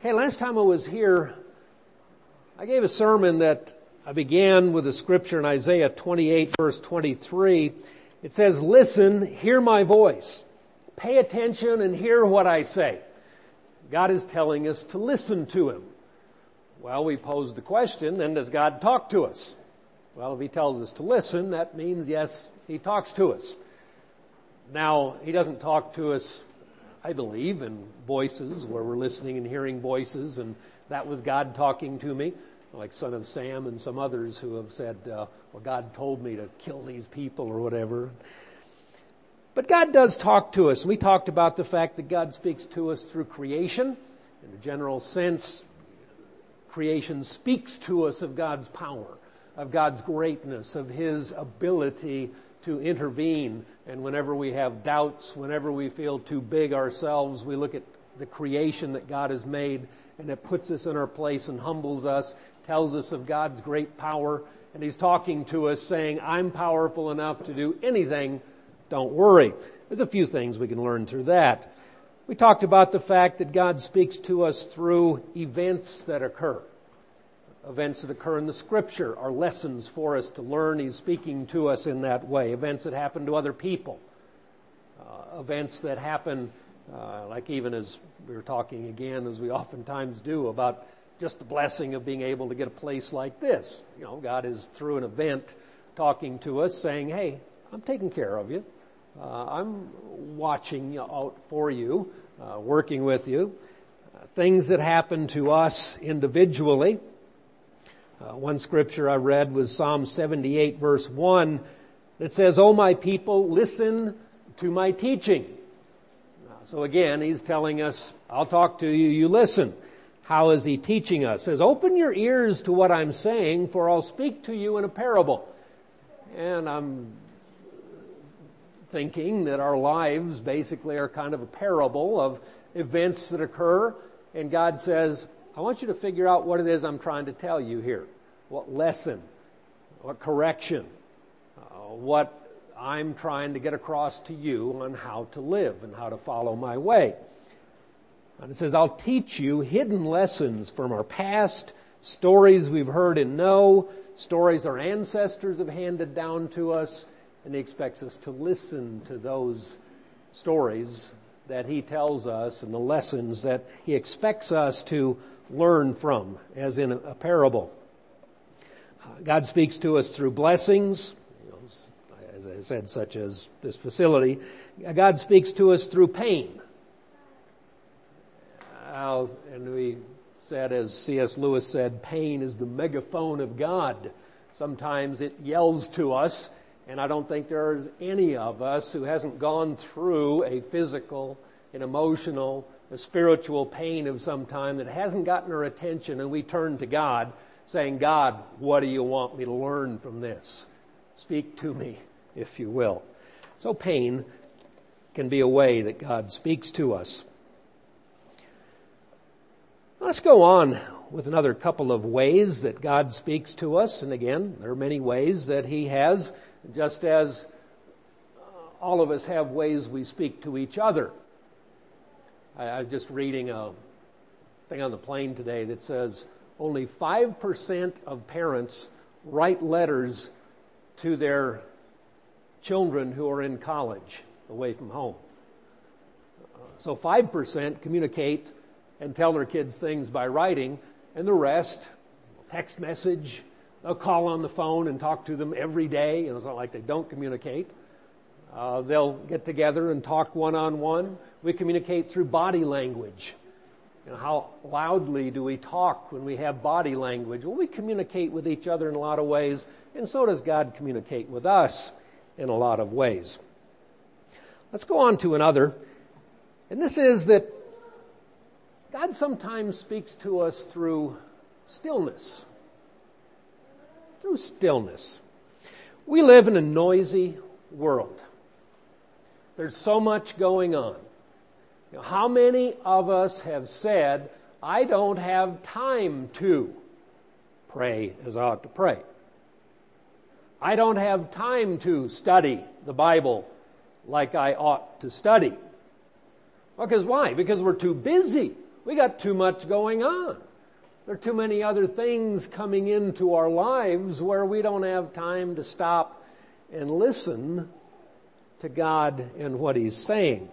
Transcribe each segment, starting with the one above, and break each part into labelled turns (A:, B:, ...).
A: Okay, last time I was here, I gave a sermon that I began with a scripture in Isaiah 28 verse 23. It says, "Listen, hear my voice. Pay attention and hear what I say." God is telling us to listen to Him. Well, we posed the question, then does God talk to us? Well, if He tells us to listen, that means yes, He talks to us. Now, He doesn't talk to us, I believe, in voices where we're listening and hearing voices, and that was God talking to me, like Son of Sam and some others who have said, well, God told me to kill these people or whatever. But God does talk to us. We talked about the fact that God speaks to us through creation. In a general sense, creation speaks to us of God's power, of God's greatness, of His ability to intervene. And whenever we have doubts, whenever we feel too big ourselves, we look at the creation that God has made, and it puts us in our place and humbles us, tells us of God's great power. And He's talking to us saying, I'm powerful enough to do anything. Don't worry. There's a few things we can learn through that. We talked about the fact that God speaks to us through events that occur. Events that occur in the Scripture are lessons for us to learn. He's speaking to us in that way. Events that happen to other people. Events that happen, like even as we were talking again, as we oftentimes do, about just the blessing of being able to get a place like this. You know, God is through an event talking to us saying, hey, I'm taking care of you. I'm watching out for you, working with you. Things that happen to us individually. One scripture I read was Psalm 78 verse 1 that says, "O my people, listen to my teaching." So again, He's telling us, I'll talk to you, you listen. How is He teaching us? He says, open your ears to what I'm saying, for I'll speak to you in a parable. And I'm thinking that our lives basically are kind of a parable of events that occur. And God says, I want you to figure out what it is I'm trying to tell you here. What lesson, what correction, what I'm trying to get across to you on how to live and how to follow my way. And it says, I'll teach you hidden lessons from our past, stories we've heard and know, stories our ancestors have handed down to us, and He expects us to listen to those stories that He tells us and the lessons that He expects us to learn from, as in a parable. God speaks to us through blessings, as I said, such as this facility. God speaks to us through pain. And we said, as C.S. Lewis said, pain is the megaphone of God. Sometimes it yells to us, and I don't think there's any of us who hasn't gone through a physical, an emotional, a spiritual pain of some time that hasn't gotten our attention, and we turn to God saying, God, what do you want me to learn from this? Speak to me, if you will. So pain can be a way that God speaks to us. Let's go on with another couple of ways that God speaks to us. And again, there are many ways that He has, just as all of us have ways we speak to each other. I was just reading a thing on the plane today that says only 5% of parents write letters to their children who are in college away from home. So 5% communicate and tell their kids things by writing, and the rest, text message, they'll call on the phone and talk to them every day. It's not like they don't communicate. They'll get together and talk one-on-one. We communicate through body language. How loudly do we talk when we have body language? Well, we communicate with each other in a lot of ways, and so does God communicate with us in a lot of ways. Let's go on to another, and this is that God sometimes speaks to us through stillness. Through stillness. We live in a noisy world. There's so much going on. How many of us have said, I don't have time to pray as I ought to pray? I don't have time to study the Bible like I ought to study. Because why? Because we're too busy. We got too much going on. There are too many other things coming into our lives where we don't have time to stop and listen to God and what He's saying.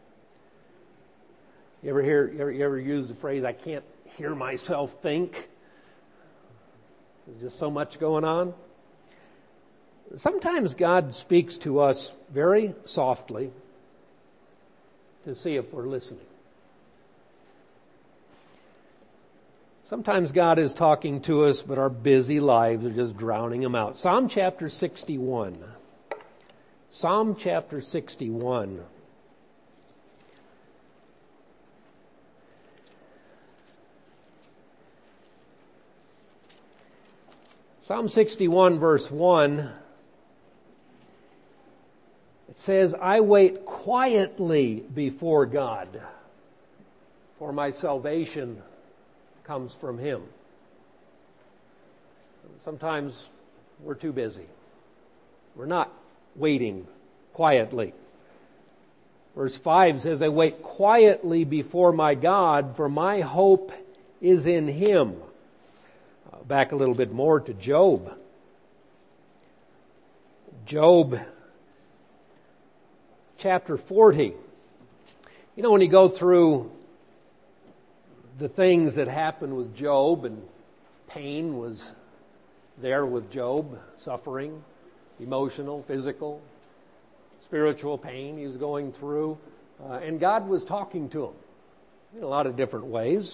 A: You ever use the phrase, I can't hear myself think? There's just so much going on. Sometimes God speaks to us very softly to see if we're listening. Sometimes God is talking to us, but our busy lives are just drowning Him out. Psalm chapter 61. Psalm chapter 61. Psalm 61 verse 1, it says, I wait quietly before God, for my salvation comes from Him. Sometimes we're too busy. We're not waiting quietly. Verse 5 says, I wait quietly before my God, for my hope is in Him. Back a little bit more to Job. Job chapter 40. You know, when you go through the things that happened with Job, and pain was there with Job, suffering, emotional, physical, spiritual pain he was going through, and God was talking to him in a lot of different ways.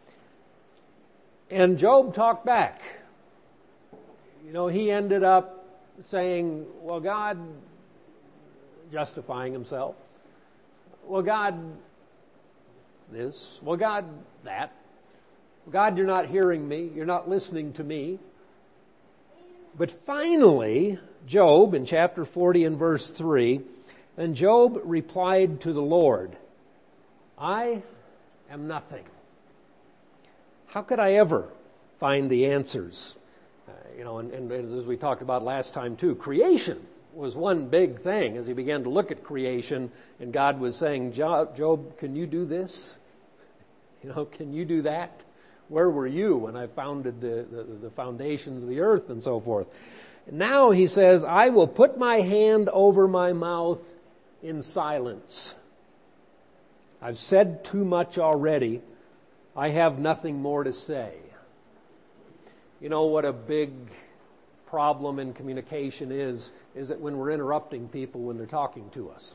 A: And Job talked back. You know, he ended up saying, well, God, justifying himself. Well, God, this. Well, God, that. God, you're not hearing me. You're not listening to me. But finally, Job, in chapter 40 and verse 3, and Job replied to the Lord, I am nothing. How could I ever find the answers? And as we talked about last time too, creation was one big thing as he began to look at creation, and God was saying, Job, can you do this? Can you do that? Where were you when I founded the foundations of the earth and so forth? Now he says, I will put my hand over my mouth in silence. I've said too much already. I have nothing more to say. You know what a big problem in communication is that when we're interrupting people when they're talking to us.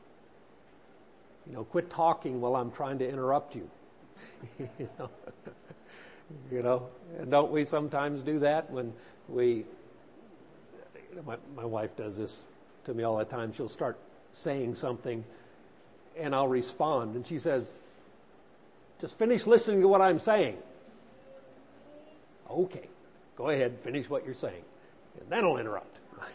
A: Quit talking while I'm trying to interrupt you. And don't we sometimes do that when my wife does this to me all the time. She'll start saying something and I'll respond, and she says, just finish listening to what I'm saying. Okay, go ahead, finish what you're saying. And then I'll interrupt.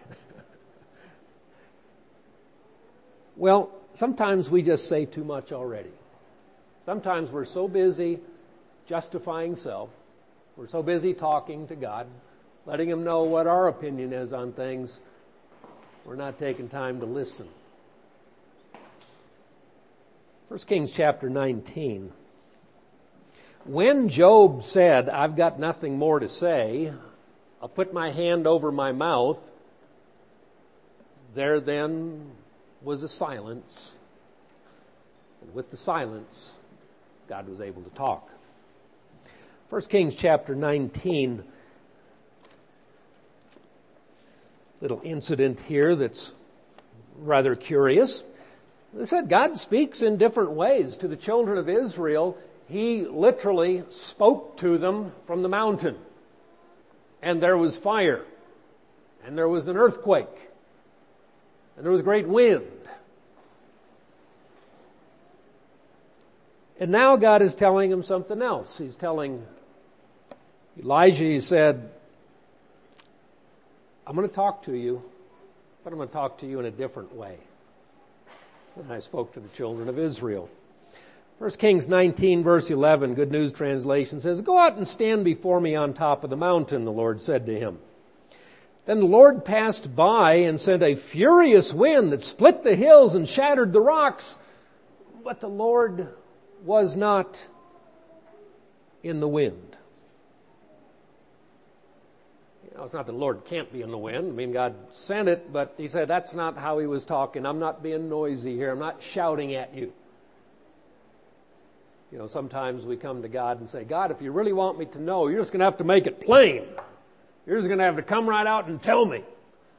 A: Well, sometimes we just say too much already. Sometimes we're so busy justifying self. We're so busy talking to God, letting Him know what our opinion is on things. We're not taking time to listen. 1 Kings chapter 19. When Job said, I've got nothing more to say, I'll put my hand over my mouth, there then was a silence. And with the silence, God was able to talk. 1 Kings chapter 19, little incident here that's rather curious. They said God speaks in different ways to the children of Israel. He literally spoke to them from the mountain. And there was fire. And there was an earthquake. And there was great wind. And now God is telling him something else. He's telling Elijah, he said, I'm going to talk to you, but I'm going to talk to you in a different way than I spoke to the children of Israel. 1 Kings 19 verse 11, Good News Translation says, Go out and stand before me on top of the mountain, the Lord said to him. Then the Lord passed by and sent a furious wind that split the hills and shattered the rocks, but the Lord was not in the wind. It's not that the Lord can't be in the wind. I mean, God sent it, but he said that's not how he was talking. I'm not being noisy here. I'm not shouting at you. Sometimes we come to God and say, God, if you really want me to know, you're just going to have to make it plain. You're just going to have to come right out and tell me.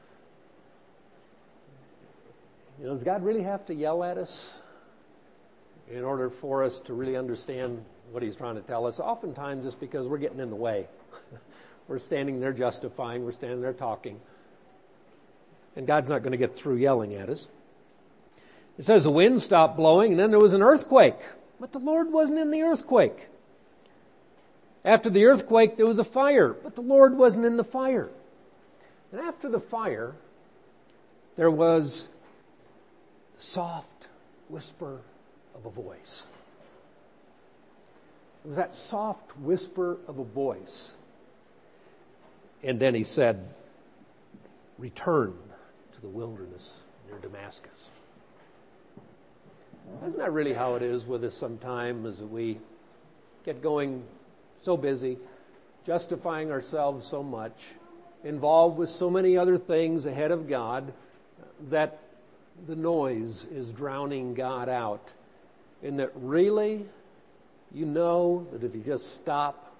A: Does God really have to yell at us in order for us to really understand what he's trying to tell us? Oftentimes it's because we're getting in the way. We're standing there justifying. We're standing there talking. And God's not going to get through yelling at us. It says the wind stopped blowing and then there was an earthquake. But the Lord wasn't in the earthquake. After the earthquake, there was a fire. But the Lord wasn't in the fire. And after the fire, there was the soft whisper of a voice. It was that soft whisper of a voice. And then he said, return to the wilderness near Damascus. Isn't that really how it is with us sometimes, as we get going so busy, justifying ourselves so much, involved with so many other things ahead of God, that the noise is drowning God out. And that really, that if you just stop,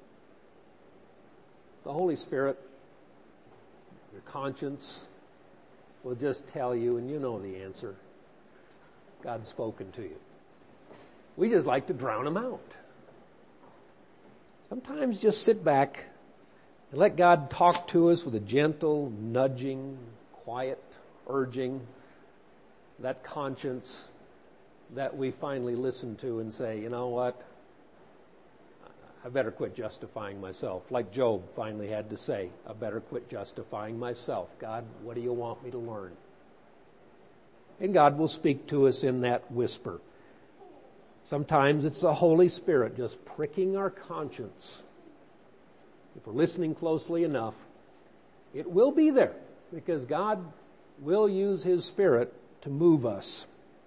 A: the Holy Spirit, your conscience, will just tell you, and you know the answer. God's spoken to you. We just like to drown him out. Sometimes just sit back and let God talk to us with a gentle, nudging, quiet, urging, that conscience that we finally listen to and say, you know what? I better quit justifying myself. Like Job finally had to say, I better quit justifying myself. God, what do you want me to learn? And God will speak to us in that whisper. Sometimes it's the Holy Spirit just pricking our conscience. If we're listening closely enough, it will be there because God will use his Spirit to move us.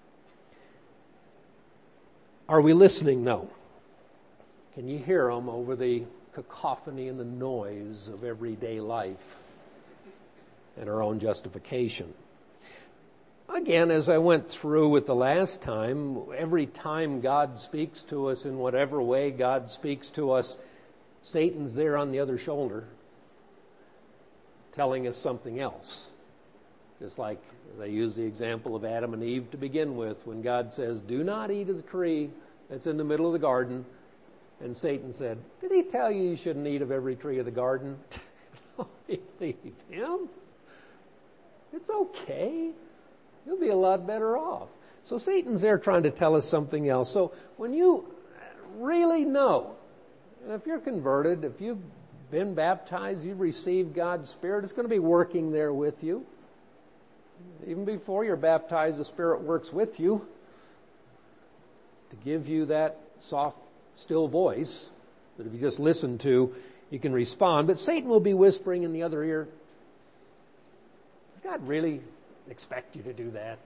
A: Are we listening though? Can you hear him over the cacophony and the noise of everyday life and our own justification? Again, as I went through with the last time, every time God speaks to us in whatever way God speaks to us, Satan's there on the other shoulder telling us something else. Just like, as I use the example of Adam and Eve to begin with, when God says, do not eat of the tree that's in the middle of the garden. And Satan said, did he tell you you shouldn't eat of every tree of the garden? Don't believe him. It's okay. You'll be a lot better off. So Satan's there trying to tell us something else. So when you really know, and if you're converted, if you've been baptized, you've received God's Spirit, it's going to be working there with you. Even before you're baptized, the Spirit works with you to give you that soft, still voice that if you just listen to, you can respond. But Satan will be whispering in the other ear, does God really expect you to do that?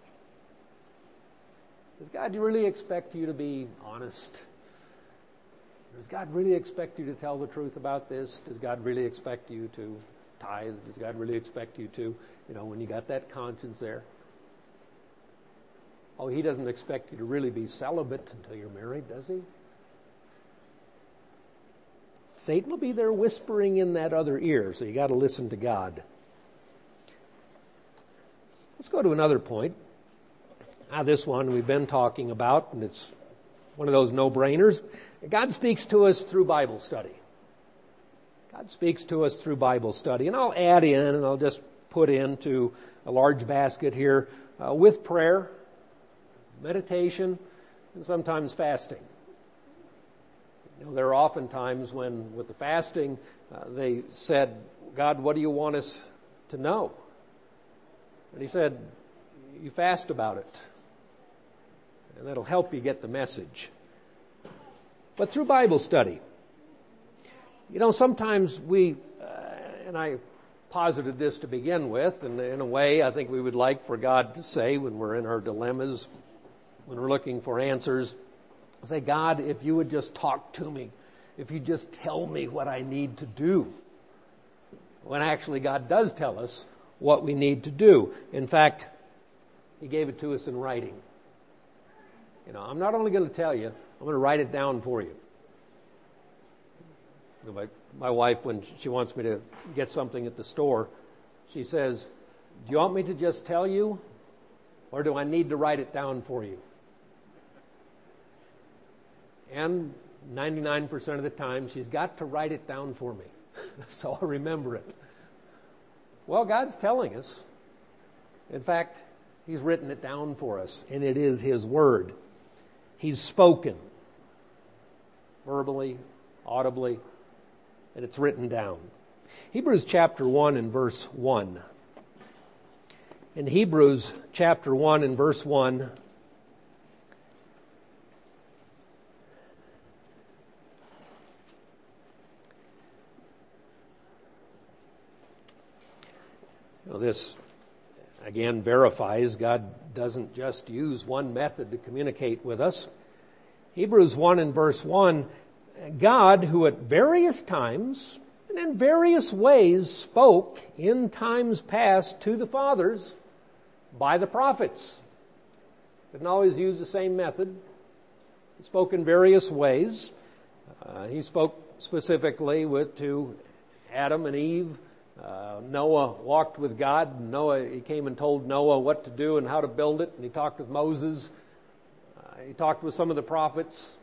A: Does God really expect you to be honest? Does God really expect you to tell the truth about this? Does God really expect you to tithe? Does God really expect you to, when you got that conscience there? Oh, he doesn't expect you to really be celibate until you're married, does he? Satan will be there whispering in that other ear, so you got to listen to God. Let's go to another point. This one we've been talking about, and it's one of those no-brainers. God speaks to us through Bible study. God speaks to us through Bible study. And I'll add in, and I'll just put into a large basket here, with prayer, meditation, and sometimes fasting. There are often times when, with the fasting, they said, God, what do you want us to know? And he said, you fast about it. And that'll help you get the message. But through Bible study, sometimes we, and I posited this to begin with, and in a way I think we would like for God to say when we're in our dilemmas, when we're looking for answers, say, God, if you would just talk to me, if you just tell me what I need to do. When actually God does tell us what we need to do. In fact, He gave it to us in writing. I'm not only going to tell you, I'm going to write it down for you. My wife, when she wants me to get something at the store, she says, do you want me to just tell you, or do I need to write it down for you? And 99% of the time, she's got to write it down for me, so I'll remember it. Well, God's telling us. In fact, He's written it down for us, and it is His Word. He's spoken, verbally, audibly, and it's written down. Hebrews chapter 1 and verse 1. In Hebrews chapter 1 and verse 1, this again verifies God doesn't just use one method to communicate with us. Hebrews 1 and verse 1, God, who at various times and in various ways spoke in times past to the fathers by the prophets. Didn't always use the same method. He spoke in various ways. He spoke specifically to Adam and Eve. Noah walked with God. He came and told Noah what to do and how to build it. And he talked with Moses. He talked with some of the prophets.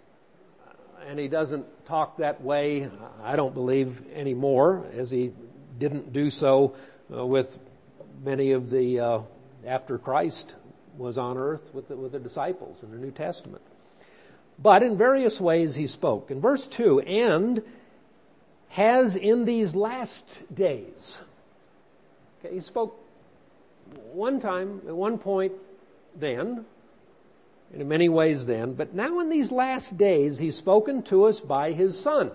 A: And he doesn't talk that way, I don't believe, anymore, as he didn't do so with many of the, after Christ was on earth with the disciples in the New Testament. But in various ways he spoke. In verse 2, and has in these last days. Okay, he spoke one time, at one point then, and in many ways then, but now in these last days He's spoken to us by His Son.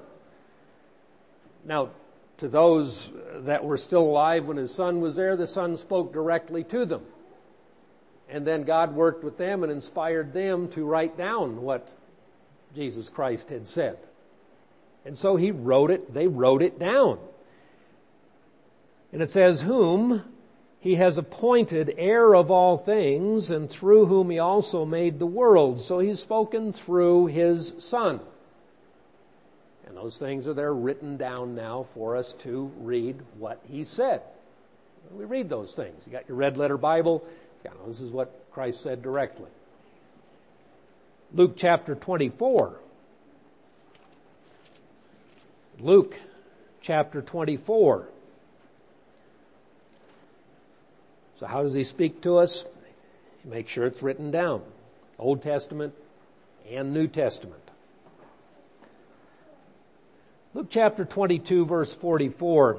A: Now, to those that were still alive when His Son was there, the Son spoke directly to them. And then God worked with them and inspired them to write down what Jesus Christ had said. And so they wrote it down. And it says, whom He has appointed heir of all things, and through whom He also made the world. So He's spoken through His Son. And those things are there written down now for us to read what He said. We read those things. You got your red letter Bible. This is what Christ said directly. Luke chapter 24. Luke chapter 24. So how does He speak to us? Make sure it's written down. Old Testament and New Testament. Luke chapter 22 verse 44.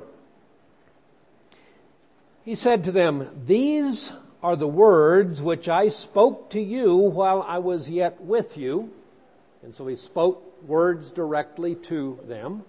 A: He said to them, these are the words which I spoke to you while I was yet with you. And so He spoke words directly to them.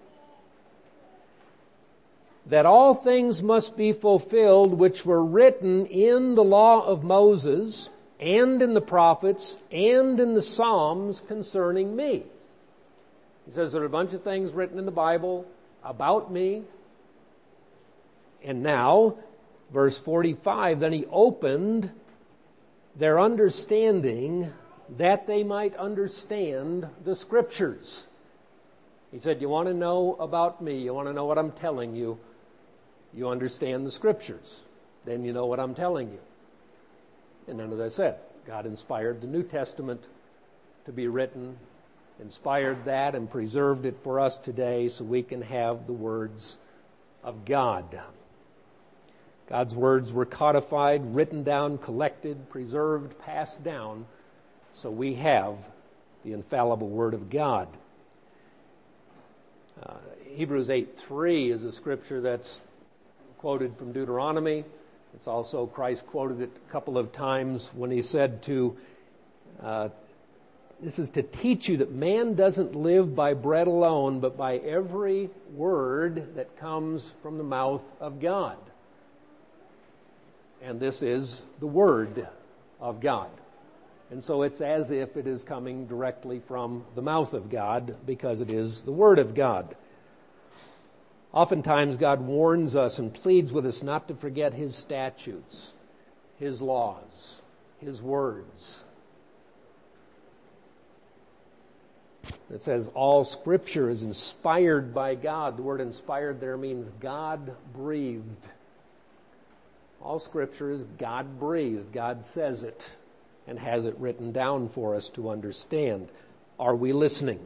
A: That all things must be fulfilled which were written in the law of Moses and in the prophets and in the Psalms concerning me. He says there are a bunch of things written in the Bible about me. And now, verse 45, then He opened their understanding that they might understand the Scriptures. He said, you want to know about me, you want to know what I'm telling you, you understand the Scriptures. Then you know what I'm telling you. And then, as I said, God inspired the New Testament to be written, inspired that and preserved it for us today so we can have the words of God. God's words were codified, written down, collected, preserved, passed down, so we have the infallible Word of God. Hebrews 8:3 is a scripture that's quoted from Deuteronomy. It's also, Christ quoted it a couple of times when He said this is to teach you that man doesn't live by bread alone, but by every word that comes from the mouth of God. And this is the Word of God. And so it's as if it is coming directly from the mouth of God because it is the Word of God. Oftentimes God warns us and pleads with us not to forget His statutes, His laws, His words. It says all Scripture is inspired by God. The word inspired there means God-breathed. All Scripture is God-breathed. God says it and has it written down for us to understand. Are we listening?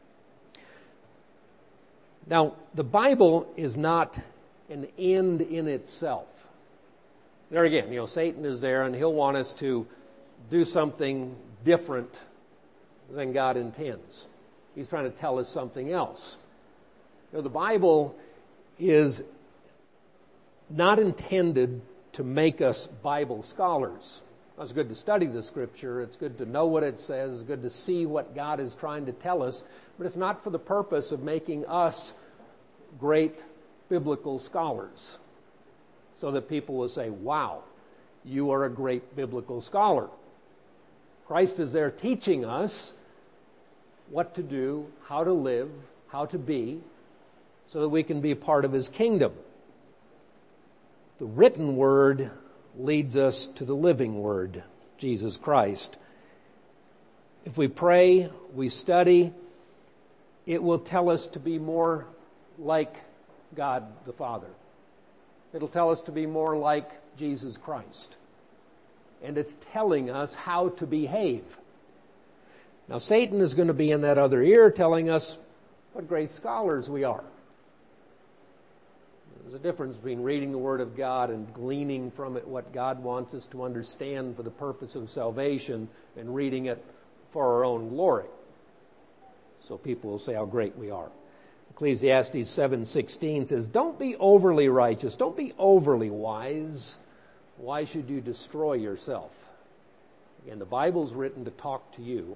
A: Now, the Bible is not an end in itself. There again, Satan is there and he'll want us to do something different than God intends. He's trying to tell us something else. The Bible is not intended to make us Bible scholars. It's good to study the Scripture. It's good to know what it says. It's good to see what God is trying to tell us. But it's not for the purpose of making us great biblical scholars so that people will say, wow, you are a great biblical scholar. Christ is there teaching us what to do, how to live, how to be, so that we can be part of His kingdom. The written Word leads us to the living Word, Jesus Christ. If we pray, we study, it will tell us to be more like God the Father. It'll tell us to be more like Jesus Christ. And it's telling us how to behave. Now, Satan is going to be in that other ear telling us what great scholars we are. There's a difference between reading the Word of God and gleaning from it what God wants us to understand for the purpose of salvation and reading it for our own glory. So people will say how great we are. Ecclesiastes 7:16 says, don't be overly righteous, don't be overly wise. Why should you destroy yourself? Again, the Bible's written to talk to you,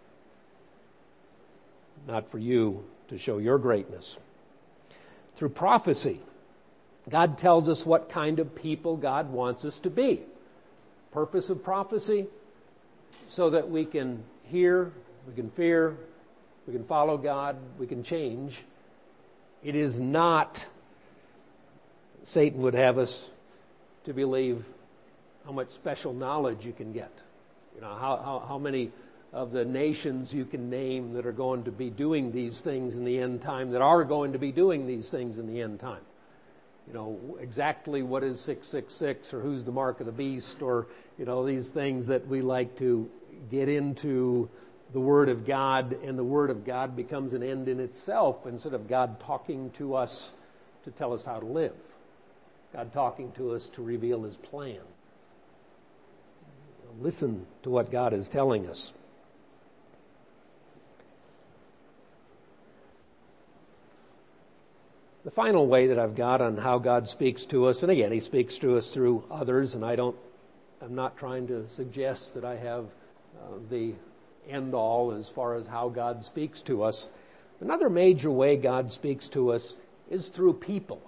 A: not for you to show your greatness. Through prophecy, God tells us what kind of people God wants us to be. Purpose of prophecy, so that we can hear, we can fear, we can follow God, we can change. It is not, Satan would have us to believe how much special knowledge you can get. How many of the nations you can name that are going to be doing these things in the end time, that are going to be doing these things in the end time. Exactly what is 666 or who's the mark of the beast or, these things that we like to get into the Word of God, and the Word of God becomes an end in itself instead of God talking to us to tell us how to live. God talking to us to reveal His plan. Listen to what God is telling us. The final way that I've got on how God speaks to us, and again, He speaks to us through others, and I'm not trying to suggest that I have the end all as far as how God speaks to us. Another major way God speaks to us is through people.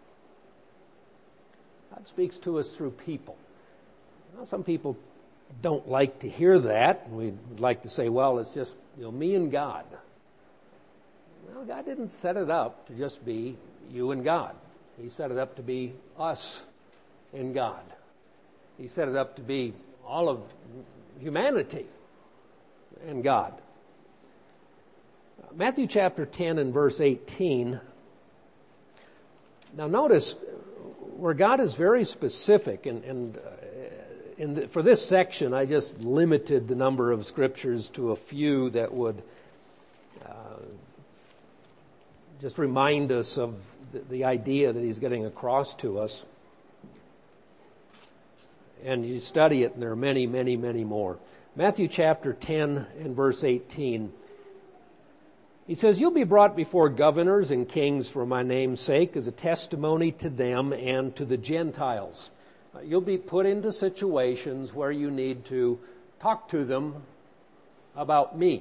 A: God speaks to us through people. Some people don't like to hear that. We'd like to say, well, it's just me and God. Well, God didn't set it up to just be you and God. He set it up to be us and God. He set it up to be all of humanity and God. Matthew chapter 10 and verse 18. Now notice where God is very specific, for this section I just limited the number of scriptures to a few that would just remind us of the idea that He's getting across to us. And you study it, and there are many, many, many more. Matthew chapter 10 and verse 18. He says, you'll be brought before governors and kings for my name's sake as a testimony to them and to the Gentiles. You'll be put into situations where you need to talk to them about me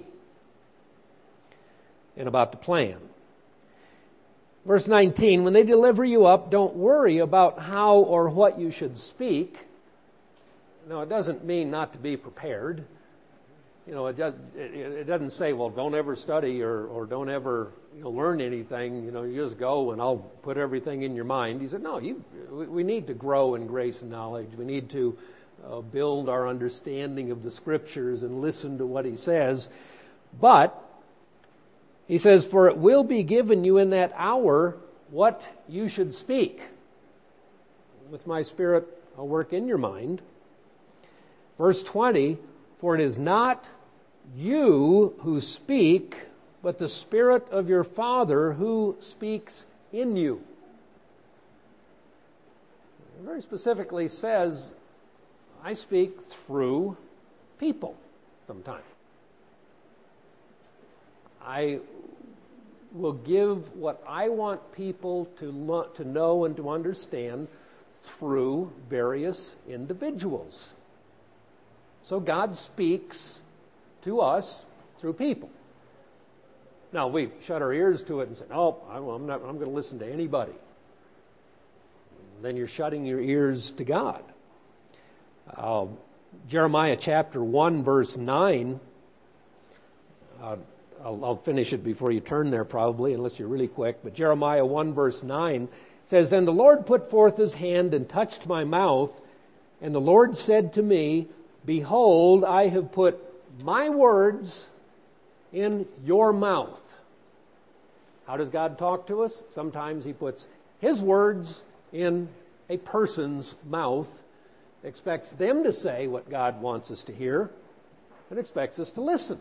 A: and about the plan. Verse 19, when they deliver you up, don't worry about how or what you should speak. Now, it doesn't mean not to be prepared. It doesn't say, well, don't ever study or don't ever learn anything. You just go and I'll put everything in your mind. He said, no, we need to grow in grace and knowledge. We need to build our understanding of the Scriptures and listen to what he says. But he says, for it will be given you in that hour what you should speak. With my Spirit, I'll work in your mind. Verse 20, for it is not you who speak, but the Spirit of your Father who speaks in you. It very specifically says, I speak through people sometimes. I will give what I want people to know and to understand through various individuals. So God speaks to us through people. Now we shut our ears to it and say, "Oh, I'm going to listen to anybody." Then you're shutting your ears to God. Jeremiah chapter 1 verse 9. I'll finish it before you turn there probably, unless you're really quick. But Jeremiah 1 verse 9 says, "And the Lord put forth his hand and touched my mouth, and the Lord said to me, Behold, I have put my words in your mouth." How does God talk to us? Sometimes he puts his words in a person's mouth, expects them to say what God wants us to hear, and expects us to listen.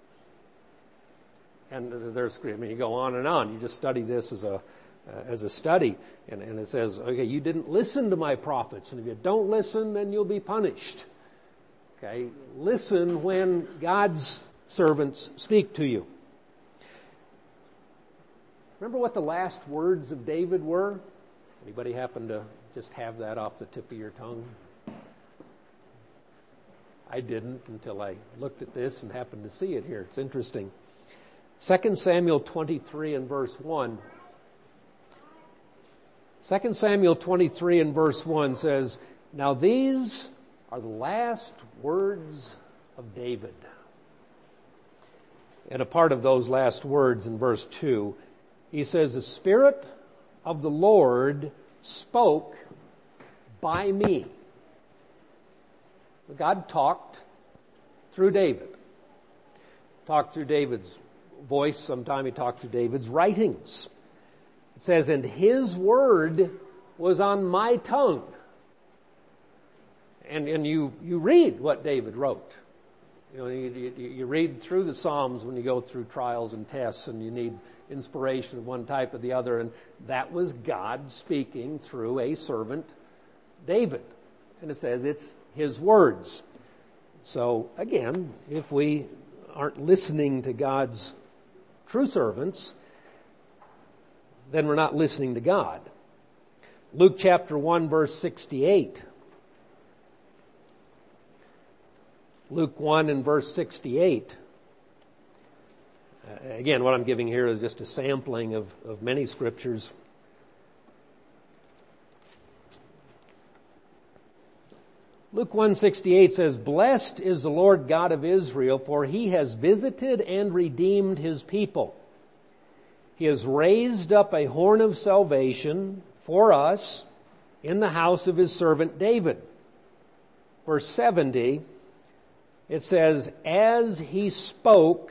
A: And you go on and on. You just study this as a study, and it says, okay, you didn't listen to my prophets, and if you don't listen, then you'll be punished. Okay, listen when God's servants speak to you. Remember what the last words of David were? Anybody happen to just have that off the tip of your tongue? I didn't until I looked at this and happened to see it here. It's interesting. 2 Samuel 23 and verse 1. 2 Samuel 23 and verse 1 says, "Now these are the last words of David." And a part of those last words in verse 2, he says, "The Spirit of the Lord spoke by me." God talked through David. Talked through David's voice. Sometime he talked through David's writings. It says, "And his word was on my tongue." And you read what David wrote. You read through the Psalms when you go through trials and tests and you need inspiration of one type or the other. And that was God speaking through a servant, David. And it says it's his words. So again, if we aren't listening to God's true servants, then we're not listening to God. Luke chapter 1 verse 68. Luke 1 and verse 68. Again, what I'm giving here is just a sampling of many scriptures. Luke 1:68 says, "Blessed is the Lord God of Israel, for he has visited and redeemed his people. He has raised up a horn of salvation for us in the house of his servant David." Verse 70, it says, as he spoke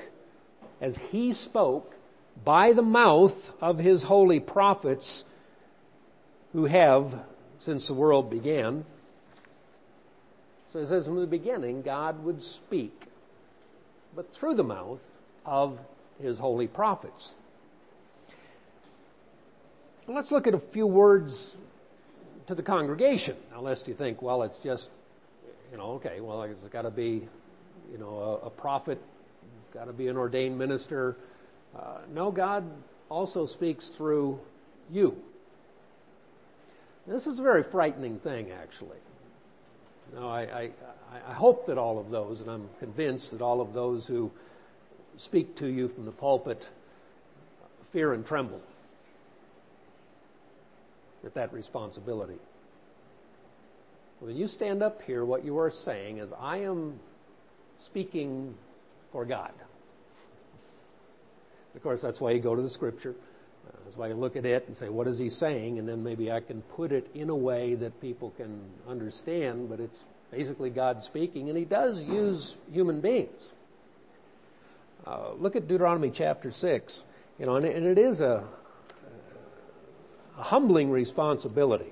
A: by the mouth of his holy prophets who have since the world began. So it says from the beginning, God would speak, but through the mouth of his holy prophets. Well, let's look at a few words to the congregation. Now, lest you think, well, it's just, okay, well, it's got to be, a prophet, it's got to be an ordained minister. No, God also speaks through you. This is a very frightening thing, actually. Now, I hope that all of those, and I'm convinced that all of those who speak to you from the pulpit fear and tremble at that responsibility. When you stand up here, what you are saying is, I am speaking for God. Of course, that's why you go to the Scripture. That's why you look at it and say, what is he saying? And then maybe I can put it in a way that people can understand, but it's basically God speaking, and he does use human beings. Look at Deuteronomy chapter 6, and it is a humbling responsibility.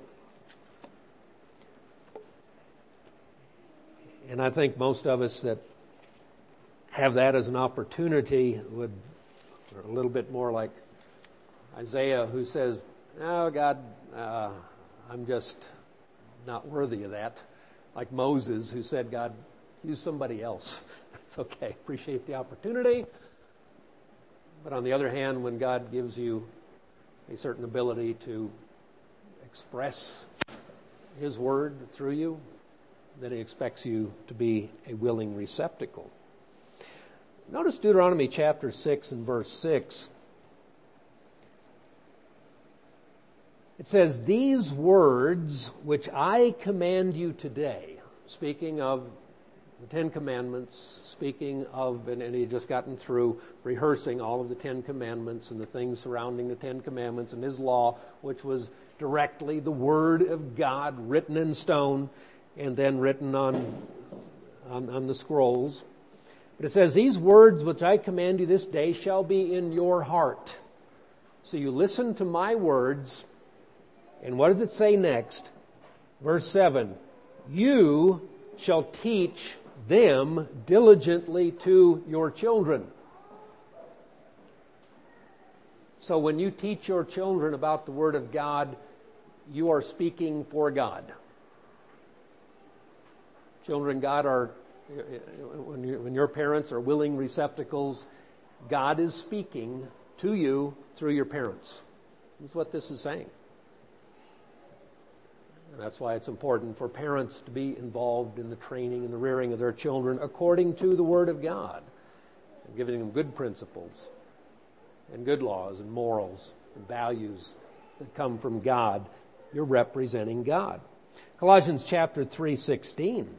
A: And I think most of us that have that as an opportunity are a little bit more like Isaiah, who says, "Oh, God, I'm just not worthy of that." Like Moses, who said, "God, use somebody else." It's okay. Appreciate the opportunity. But on the other hand, when God gives you a certain ability to express his word through you, then he expects you to be a willing receptacle. Notice Deuteronomy chapter 6 and verse 6. It says, "These words which I command you today," speaking of the Ten Commandments, speaking of, and he had just gotten through rehearsing all of the Ten Commandments and the things surrounding the Ten Commandments and his law, which was directly the Word of God written in stone and then written on the scrolls. But it says, "These words which I command you this day shall be in your heart." So you listen to my words. And what does it say next? Verse 7, "You shall teach them diligently to your children." So when you teach your children about the Word of God, you are speaking for God. Children, God are, when your parents are willing receptacles, God is speaking to you through your parents. That's what this is saying. And that's why it's important for parents to be involved in the training and the rearing of their children according to the Word of God, and giving them good principles and good laws and morals and values that come from God. You're representing God. Colossians chapter 3:16.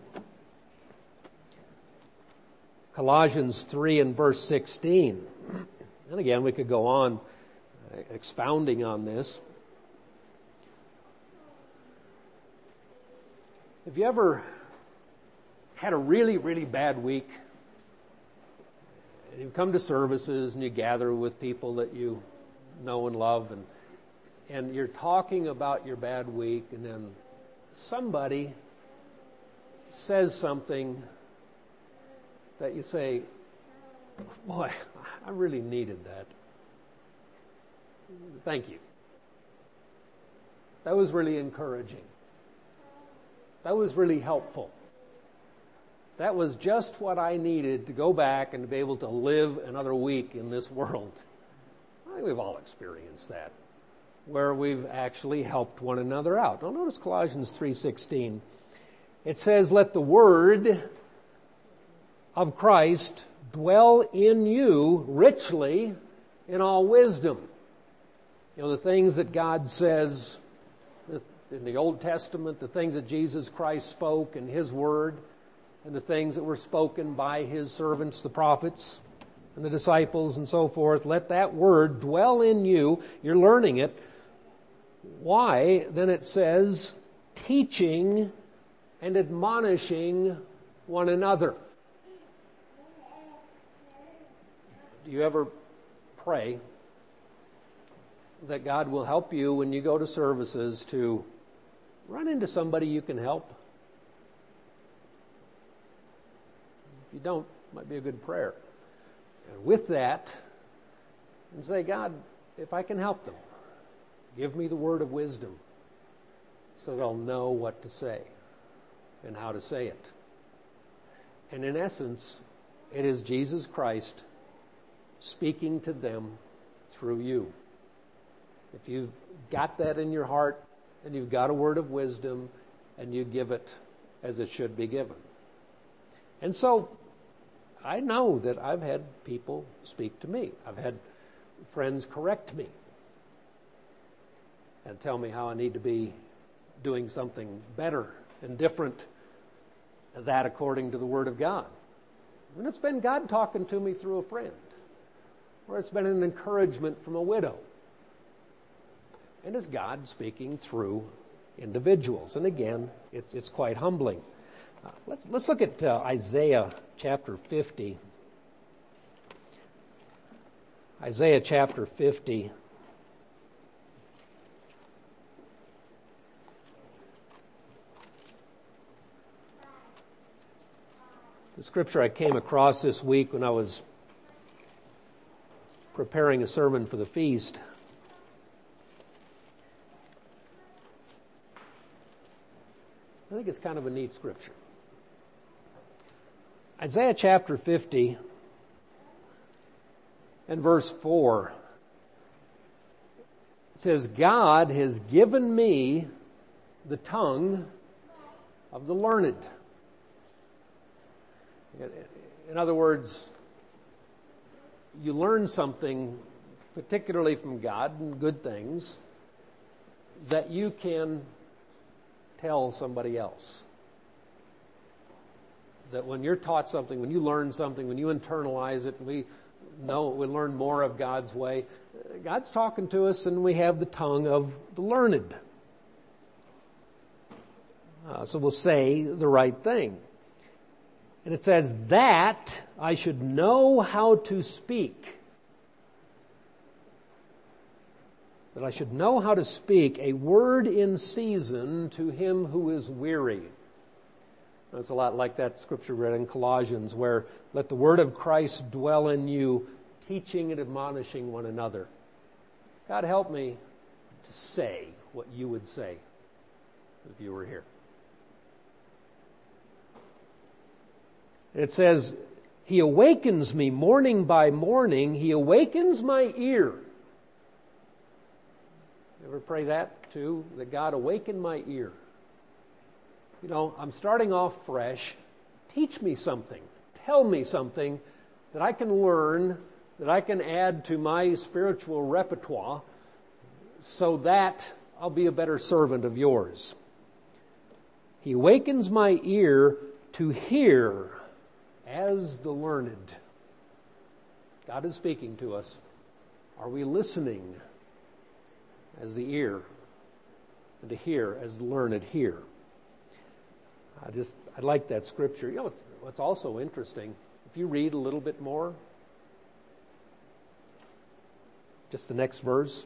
A: Colossians 3 and verse 16. And again, we could go on expounding on this. Have you ever had a really, really bad week? And you come to services and you gather with people that you know and love, and you're talking about your bad week, and then somebody says something that you say, "Boy, I really needed that. Thank you. That was really encouraging. That was really helpful. That was just what I needed to go back and to be able to live another week in this world." I think we've all experienced that, where we've actually helped one another out. Now notice Colossians 3:16. It says, "Let the word of Christ dwell in you richly in all wisdom." You know, the things that God says in the Old Testament, the things that Jesus Christ spoke in his word, and the things that were spoken by his servants, the prophets, and the disciples, and so forth. Let that word dwell in you. You're learning it. Why? Then it says, teaching and admonishing one another. Do you ever pray that God will help you when you go to services to run into somebody you can help? If you don't, it might be a good prayer. And with that, and say, "God, if I can help them, give me the word of wisdom so they'll know what to say and how to say it." And in essence, it is Jesus Christ speaking to them through you. If you've got that in your heart and you've got a word of wisdom and you give it as it should be given. And so I know that I've had people speak to me. I've had friends correct me and tell me how I need to be doing something better and different, that according to the Word of God. when it's been God talking to me through a friend, or it's been an encouragement from a widow. And it's God speaking through individuals. And again, it's quite humbling. Let's look at Isaiah chapter 50. Isaiah chapter 50. The scripture I came across this week when I was preparing a sermon for the feast. I think it's kind of a neat scripture. Isaiah chapter 50 and verse 4. It says, God has given me the tongue of the learned. In other words, you learn something, particularly from God and good things, that you can tell somebody else. That when you're taught something, when you learn something, when you internalize it, we learn more of God's way. God's talking to us and we have the tongue of the learned. So we'll say the right thing. And it says, that I should know how to speak. That I should know how to speak a word in season to him who is weary. That's a lot like that scripture read in Colossians, where let the word of Christ dwell in you, teaching and admonishing one another. God, help me to say what you would say if you were here. It says, he awakens me morning by morning. He awakens my ear. You ever pray that too? That God awaken my ear. You know, I'm starting off fresh. Teach me something. Tell me something that I can learn, that I can add to my spiritual repertoire so that I'll be a better servant of yours. He awakens my ear to hear as the learned. God is speaking to us. Are we listening as the ear, and to hear as the learned hear? I like that scripture. You know, what's also interesting, if you read a little bit more, just the next verse.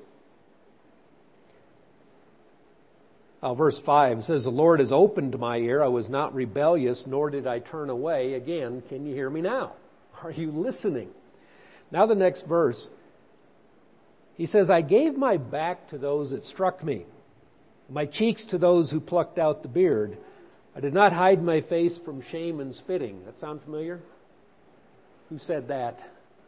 A: Verse 5 says, the Lord has opened my ear. I was not rebellious, nor did I turn away. Again, can you hear me now? Are you listening? Now the next verse. He says, I gave my back to those that struck me, my cheeks to those who plucked out the beard. I did not hide my face from shame and spitting. That sound familiar? Who said that?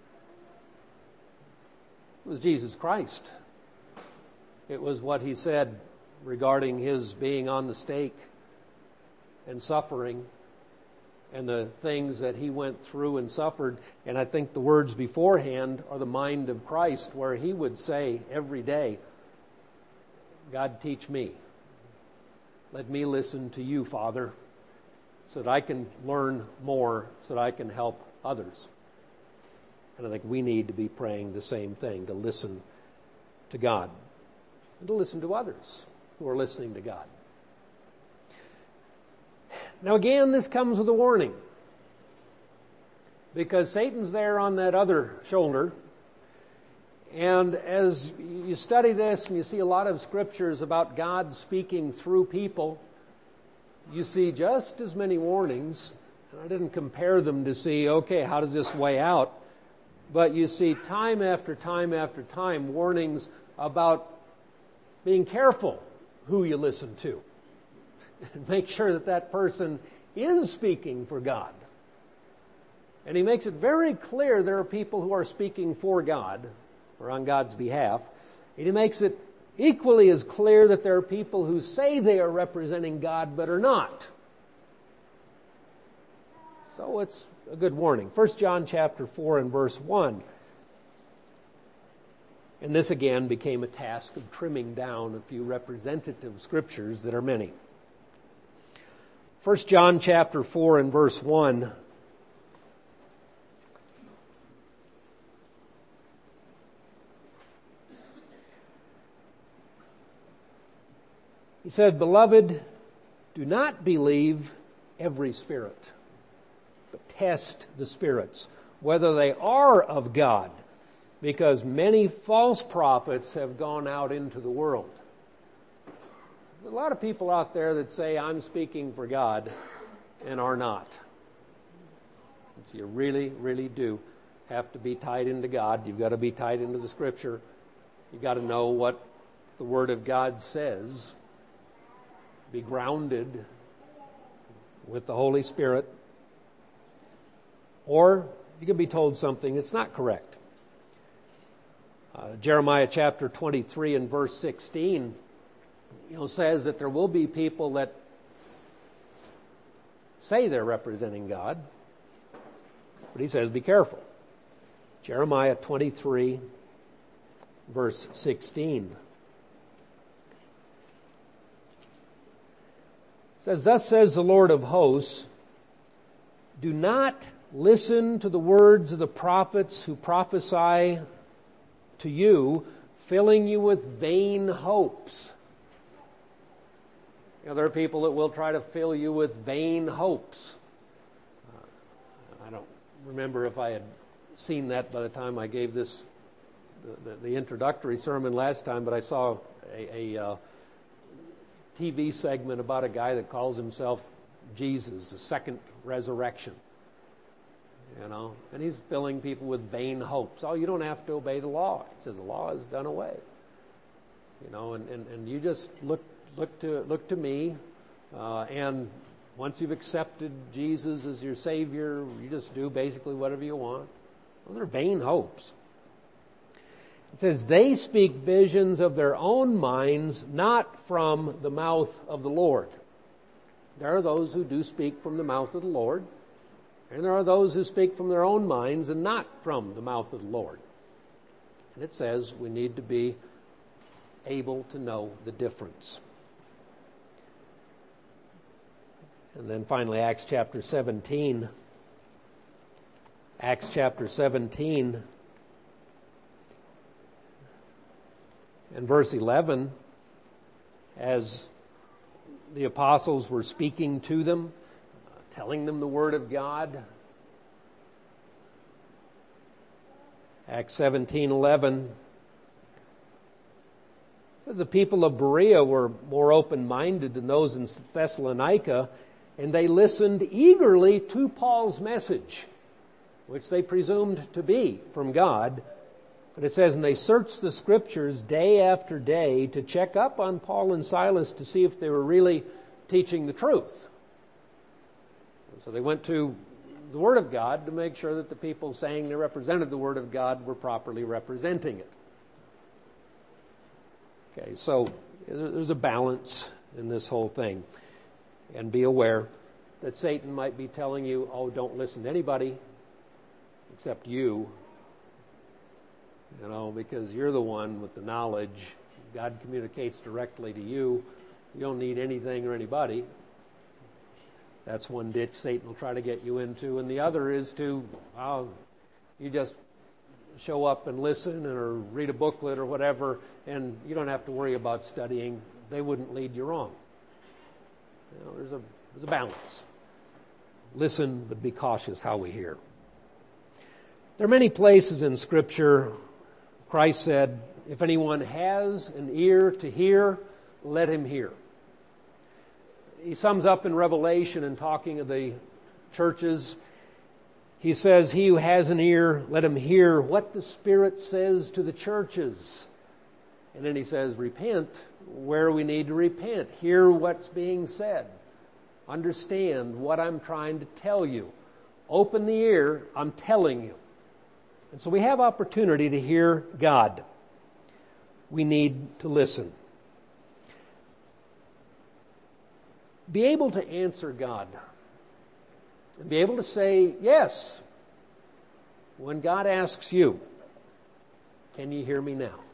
A: It was Jesus Christ. It was what he said regarding his being on the stake and suffering and the things that he went through and suffered. And I think the words beforehand are the mind of Christ, where he would say every day, God, teach me. Let me listen to you, Father, so that I can learn more, so that I can help others. And I think we need to be praying the same thing, to listen to God and to listen to others who are listening to God. Now again, this comes with a warning, because Satan's there on that other shoulder. And as you study this and you see a lot of scriptures about God speaking through people, you see just as many warnings. And I didn't compare them to see, okay, how does this weigh out? But you see time after time after time warnings about being careful who you listen to. And make sure that that person is speaking for God. And he makes it very clear there are people who are speaking for God or on God's behalf. And he makes it equally as clear that there are people who say they are representing God but are not. So it's a good warning. 1 John chapter 4 and verse 1. And this again became a task of trimming down a few representative scriptures that are many. 1 John chapter 4 and verse 1. He said, "Beloved, do not believe every spirit, but test the spirits, whether they are of God, because many false prophets have gone out into the world." There's a lot of people out there that say, "I'm speaking for God," and are not. And so you really, really do have to be tied into God. You've got to be tied into the Scripture. You've got to know what the Word of God says. Be grounded with the Holy Spirit. Or you can be told something that's not correct. Jeremiah chapter 23 and verse 16, says that there will be people that say they're representing God, but he says, be careful. Jeremiah 23, verse 16. It says, "Thus says the Lord of hosts, do not listen to the words of the prophets who prophesy to you, filling you with vain hopes." There are people that will try to fill you with vain hopes. I don't remember if I had seen that by the time I gave this the introductory sermon last time, but I saw a TV segment about a guy that calls himself Jesus, the second resurrection. And he's filling people with vain hopes. Oh, you don't have to obey the law. He says the law is done away. And you just look to me, and once you've accepted Jesus as your Savior, you just do basically whatever you want. Those are vain hopes. It says, they speak visions of their own minds, not from the mouth of the Lord. There are those who do speak from the mouth of the Lord, and there are those who speak from their own minds and not from the mouth of the Lord. And it says we need to be able to know the difference. And then finally, Acts chapter 17. Acts chapter 17 and verse 11, as the apostles were speaking to them, telling them the Word of God. Acts 17:11 says the people of Berea were more open-minded than those in Thessalonica, and they listened eagerly to Paul's message, which they presumed to be from God. But it says, and they searched the Scriptures day after day to check up on Paul and Silas to see if they were really teaching the truth. So they went to the Word of God to make sure that the people saying they represented the Word of God were properly representing it. Okay, so there's a balance in this whole thing. And be aware that Satan might be telling you, oh, don't listen to anybody except you. Because you're the one with the knowledge. God communicates directly to you. You don't need anything or anybody. That's one ditch Satan will try to get you into. And the other is to, you just show up and listen or read a booklet or whatever, and you don't have to worry about studying. They wouldn't lead you wrong. There's a balance. Listen, but be cautious how we hear. There are many places in Scripture Christ said, if anyone has an ear to hear, let him hear. He sums up in Revelation in talking of the churches. He says, he who has an ear, let him hear what the Spirit says to the churches. And then he says, repent where we need to repent. Hear what's being said. Understand what I'm trying to tell you. Open the ear, I'm telling you. And so we have opportunity to hear God. We need to listen. Be able to answer God. And be able to say yes when God asks you, can you hear me now?